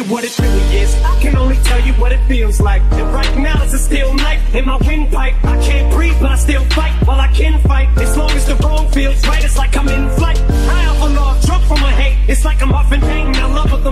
you what it really is. I can only tell you what it feels like. And right now it's a still night in my windpipe. I can't breathe, but I still fight while I can fight. As long as the road feels right, it's like I'm in flight. High off a log, drunk from my hate. It's like I'm huffing pain. I love what the